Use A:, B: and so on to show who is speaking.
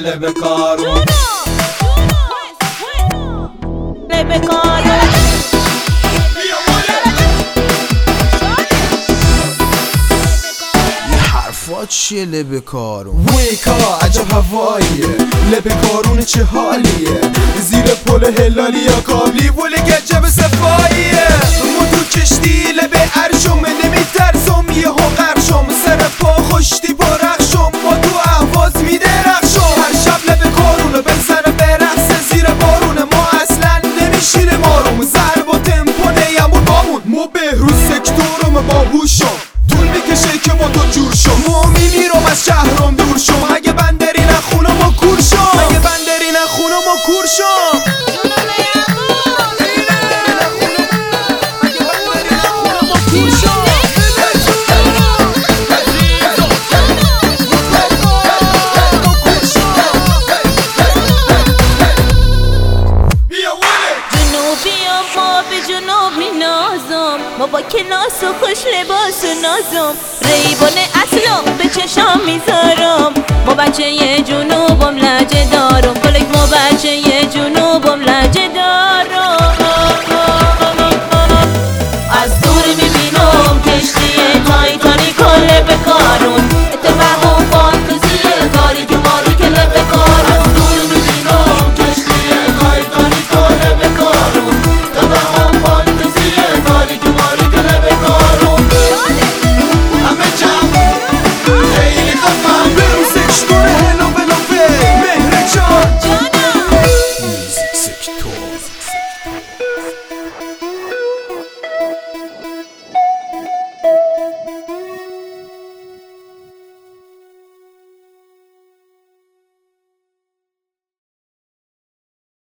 A: لب کارون
B: لب کارون
C: حرفات چیه لب کارون؟
A: ویکا عجب هواییه، لب کارون چه حالیه، زیر پل هلالی یا کابلی ول گجب صفاییه. ما تو کشتی لب عرشم نمیترسم یهو غرقشم، سر پا خوشتی پا رخشم، ما تو اهواز میدرخشم. هر شب لب کارونه بزنه برقصه زیر بارونه، ما اصلا نمیشینیم آروم، ضرب و تمپو نیمون بامون. ما بهروز سکتورم باهوشم، طول میکشه که با تو جور شم. ما میمیرم از شهرم دور شم، اگه بندری نخونه ما کور شم، اگه بندری نخونه ما کور شم.
B: ما با کلاس و خوش لباس و نازم، ریبان اصلا به چشام میذارم. ما بچه